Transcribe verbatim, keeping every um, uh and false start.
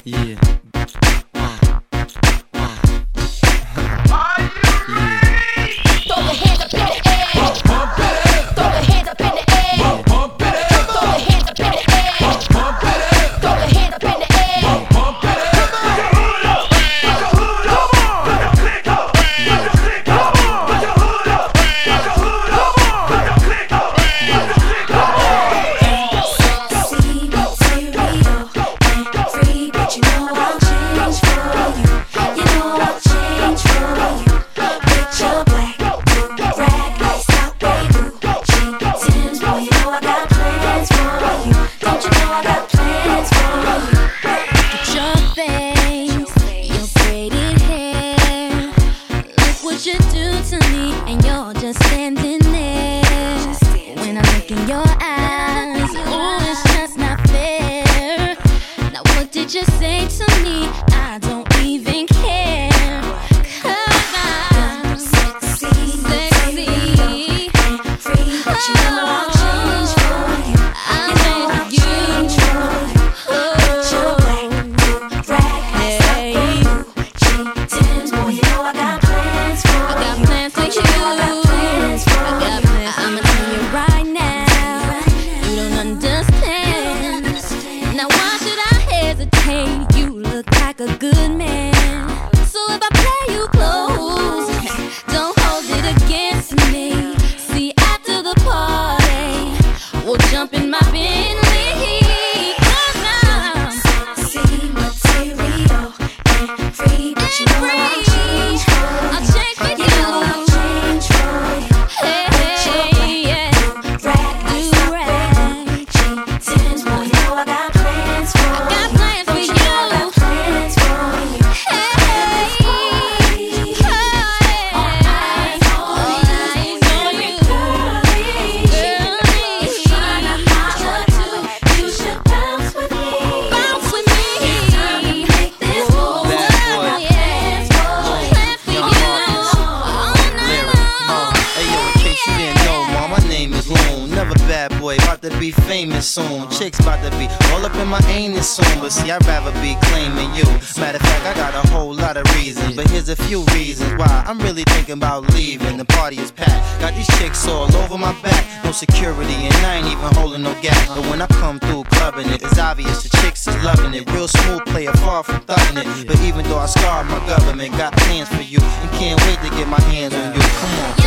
Yeah. Throw your hands up in the air. Pump it up. Throw your hands up in the air. Pump it up. Throw your hands up in the air. Pump it up. Throw your hands up in the air. Pump it up. Put your hood up. Put your hood up. Put your click up. Put your click up. Put your hood up. Put your hood up. Put your click up. Put your click up. See material and free, but you know I'll change for you. You know I'll change for you. With your black rag, iced out baby, cheap Tim's, boy, you know I got plans for you. Don't you know I got plans for you? Look at your face, your braided hair. Look what you do to me, and you're just standing there. When I look in your eyes, oh, it's just not fair. Now what did you say to me? I don't even care. 'Cause I'm Sexy, sexy. and free, but you know I'll change for you. I'll You know I'll change change for for you. With your black rag, iced out baby, cheap Tim's, boy, you know I got plans for I got you. plans for Don't you. you know I got plans for I got you? plans. I'ma tell you right now. You don't understand. Now why should I hesitate? You look like a good man. So if I play you close, don't hold it against me. See, after the party, we'll jump in my Bentley. 'Cause I'm Sexy material and free, but you know I'll change for you. I'll change for You know I'll you. change for you. Hey, With your hey, yeah. rag, iced out baby, cheap Tim's, boy, you know I got plans for you. Got plans for Don't you know I got you. plans for you. Hey, This party, all eyes on you. Girlie, girlie, tryna holler too. You should bounce with me. bounce with me. It's time to make this move. Bad boy. Plans for you. Plan for Young you Marcus. all night Lyric. Uh, long. hey yo, in case you didn't know, ma, my name is Loon. Never bad boy, about to be famous soon. Chicks about to be all up in my anus soon. But see, I'd rather be claiming you. Matter of fact, I got a whole lot of reasons. But here's a few reasons why I'm really thinking about leaving. The party is packed. Got these chicks all over my back. No security, and I ain't even holding no gap. But when I come through clubbing it, it's obvious the chicks is loving it. Real smooth player, far from thugging it. But even though I scarred my government, got plans for you. And can't wait to get my hands on you. Come on.